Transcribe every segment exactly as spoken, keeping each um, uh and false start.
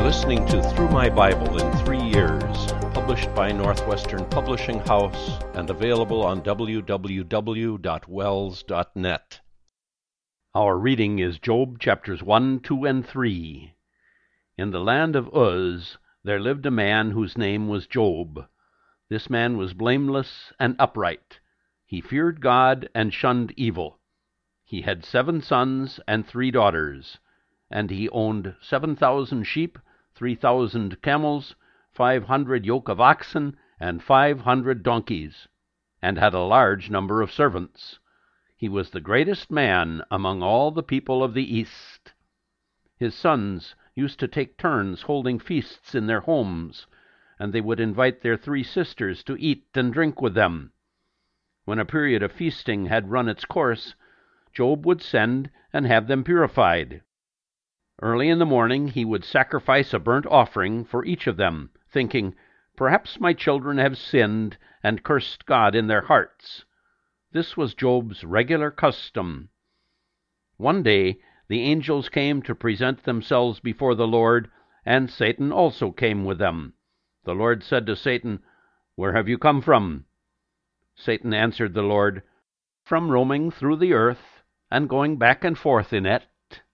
listening to Through My Bible in Three Years, published by Northwestern Publishing House and available on w w w dot wells dot net. Our reading is Job chapters one, two, and three. In the land of Uz there lived a man whose name was Job. This man was blameless and upright. He feared God and shunned evil. He had seven sons and three daughters, and he owned seven thousand sheep, three thousand camels, five hundred yoke of oxen, and five hundred donkeys, and had a large number of servants. He was the greatest man among all the people of the East. His sons used to take turns holding feasts in their homes, and they would invite their three sisters to eat and drink with them. When a period of feasting had run its course, Job would send and have them purified. Early in the morning he would sacrifice a burnt offering for each of them, thinking, "Perhaps my children have sinned and cursed God in their hearts." This was Job's regular custom. One day the angels came to present themselves before the Lord, and Satan also came with them. The Lord said to Satan, "Where have you come from?" Satan answered the Lord, "From roaming through the earth and going back and forth in it."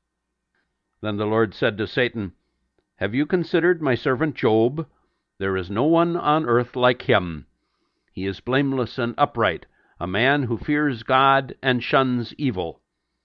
Then the Lord said to Satan, "Have you considered my servant Job? There is no one on earth like him. He is blameless and upright, a man who fears God and shuns evil."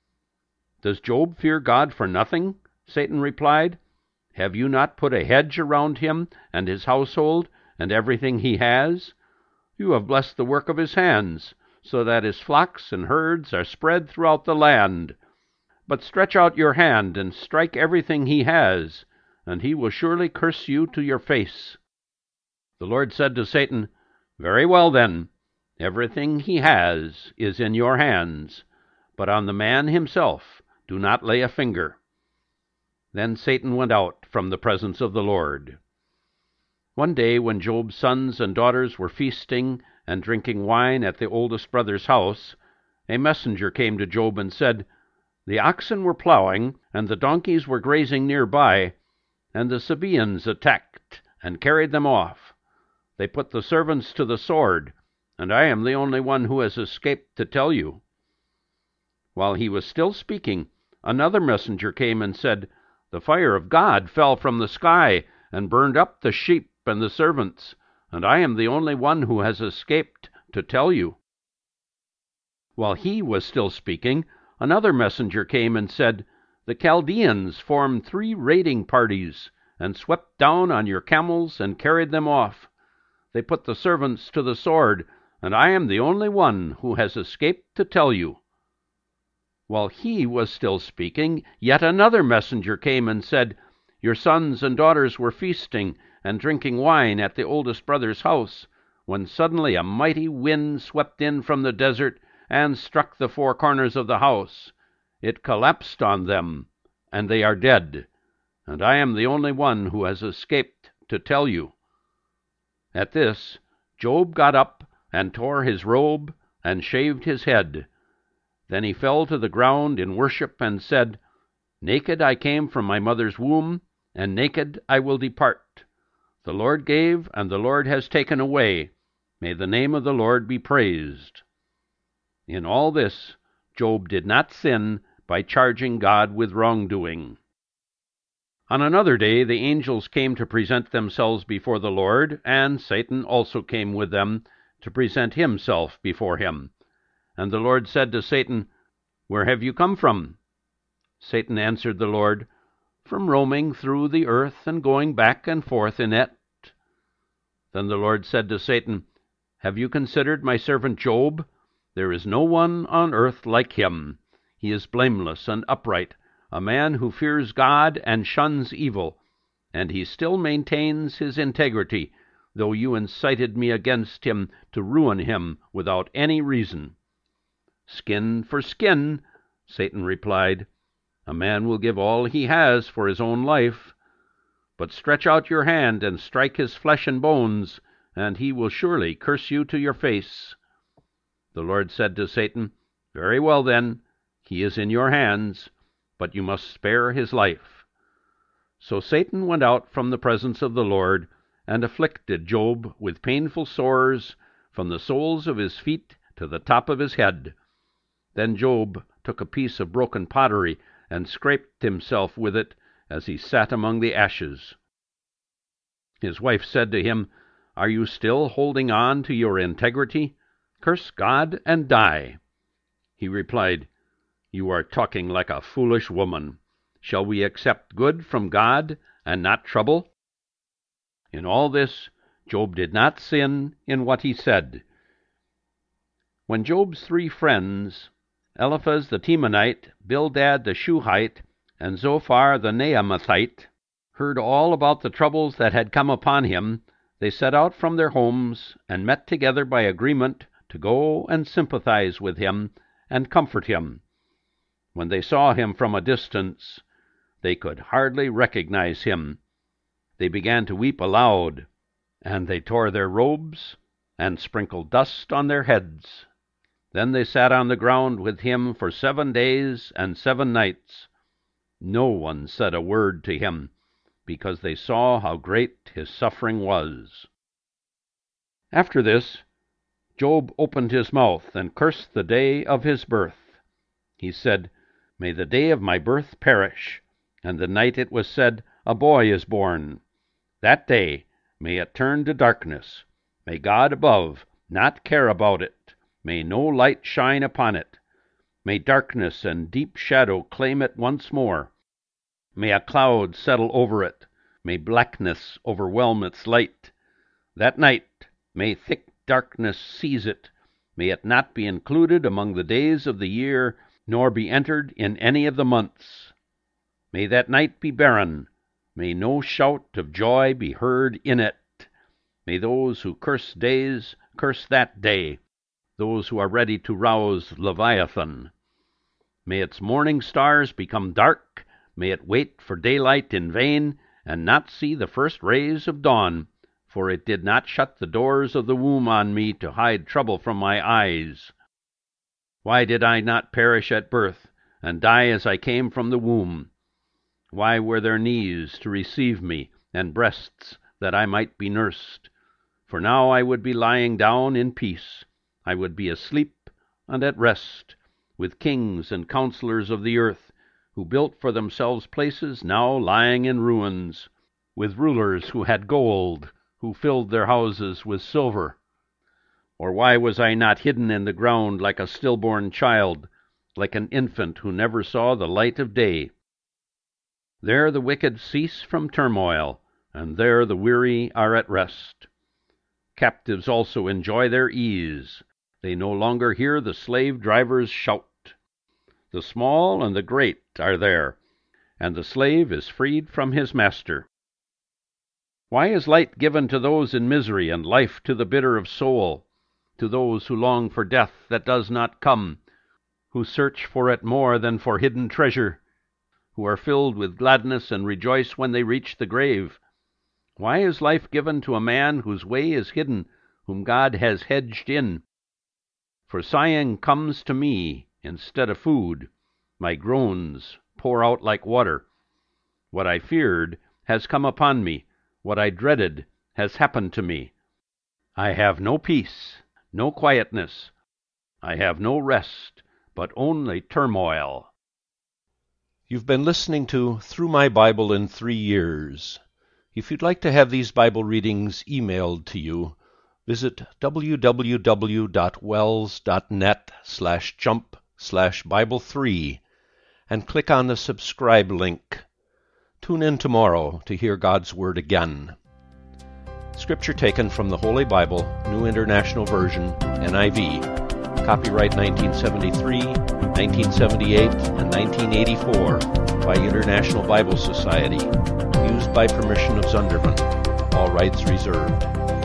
"Does Job fear God for nothing?" Satan replied. "Have you not put a hedge around him and his household and everything he has? You have blessed the work of his hands, so that his flocks and herds are spread throughout the land. But stretch out your hand and strike everything he has, and he will surely curse you to your face." The Lord said to Satan, "Very well then, everything he has is in your hands, but on the man himself do not lay a finger." Then Satan went out from the presence of the Lord. One day when Job's sons and daughters were feasting and drinking wine at the oldest brother's house, a messenger came to Job and said, "The oxen were plowing, and the donkeys were grazing nearby, and the Sabaeans attacked and carried them off. They put the servants to the sword, and I am the only one who has escaped to tell you." While he was still speaking, another messenger came and said, "The fire of God fell from the sky and burned up the sheep and the servants, and I am the only one who has escaped to tell you." While he was still speaking, another messenger came and said, "The Chaldeans formed three raiding parties and swept down on your camels and carried them off. They put the servants to the sword, and I am the only one who has escaped to tell you." While he was still speaking, yet another messenger came and said, "Your sons and daughters were feasting and drinking wine at the oldest brother's house, when suddenly a mighty wind swept in from the desert and struck the four corners of the house. It collapsed on them, and they are dead, and I am the only one who has escaped to tell you." At this, Job got up and tore his robe and shaved his head. Then he fell to the ground in worship and said, "Naked I came from my mother's womb, and naked I will depart. The Lord gave, and the Lord has taken away. May the name of the Lord be praised." In all this, Job did not sin by charging God with wrongdoing. On another day the angels came to present themselves before the Lord, and Satan also came with them to present himself before him. And the Lord said to Satan, "Where have you come from?" Satan answered the Lord, "From roaming through the earth and going back and forth in it." Then the Lord said to Satan, "Have you considered my servant Job? There is no one on earth like him. He is blameless and upright, a man who fears God and shuns evil, and he still maintains his integrity, though you incited me against him to ruin him without any reason." "Skin for skin," Satan replied. "A man will give all he has for his own life. But stretch out your hand and strike his flesh and bones, and he will surely curse you to your face." The Lord said to Satan, "Very well then, he is in your hands, but you must spare his life." So Satan went out from the presence of the Lord, and afflicted Job with painful sores from the soles of his feet to the top of his head. Then Job took a piece of broken pottery and scraped himself with it as he sat among the ashes. His wife said to him, "Are you still holding on to your integrity? Curse God and die." He replied, "You are talking like a foolish woman. Shall we accept good from God and not trouble?" In all this, Job did not sin in what he said. When Job's three friends, Eliphaz the Temanite, Bildad the Shuhite, and Zophar the Naamathite, heard all about the troubles that had come upon him, they set out from their homes and met together by agreement to go and sympathize with him and comfort him. When they saw him from a distance, they could hardly recognize him. They began to weep aloud, and they tore their robes and sprinkled dust on their heads. Then they sat on the ground with him for seven days and seven nights. No one said a word to him, because they saw how great his suffering was. After this, Job opened his mouth and cursed the day of his birth. He said, "May the day of my birth perish, and the night it was said, 'A boy is born.' That day may it turn to darkness. May God above not care about it. May no light shine upon it. May darkness and deep shadow claim it once more. May a cloud settle over it. May blackness overwhelm its light. That night may thick darkness seize it. May it not be included among the days of the year, nor be entered in any of the months. May that night be barren. May no shout of joy be heard in it. May those who curse days curse that day, those who are ready to rouse Leviathan. May its morning stars become dark. May it wait for daylight in vain, and not see the first rays of dawn, for it did not shut the doors of the womb on me to hide trouble from my eyes. Why did I not perish at birth, and die as I came from the womb? Why were there knees to receive me, and breasts that I might be nursed? For now I would be lying down in peace. I would be asleep and at rest, with kings and counselors of the earth, who built for themselves places now lying in ruins, with rulers who had gold, who filled their houses with silver. Or why was I not hidden in the ground like a stillborn child, like an infant who never saw the light of day? There the wicked cease from turmoil, and there the weary are at rest. Captives also enjoy their ease. They no longer hear the slave-drivers shout. The small and the great are there, and the slave is freed from his master. Why is light given to those in misery, and life to the bitter of soul, to those who long for death that does not come, who search for it more than for hidden treasure, who are filled with gladness and rejoice when they reach the grave? Why is life given to a man whose way is hidden, whom God has hedged in? For sighing comes to me instead of food. My groans pour out like water. What I feared has come upon me. What I dreaded has happened to me. I have no peace, no quietness. I have no rest, but only turmoil. You've been listening to Through My Bible in Three Years. If you'd like to have these Bible readings emailed to you, visit www.wells.net slash jump slash Bible three and click on the subscribe link. Tune in tomorrow to hear God's Word again. Scripture taken from the Holy Bible, New International Version, N I V. Copyright nineteen seventy-three, nineteen seventy-eight, and nineteen eighty-four by International Bible Society. Used by permission of Zunderman. All rights reserved.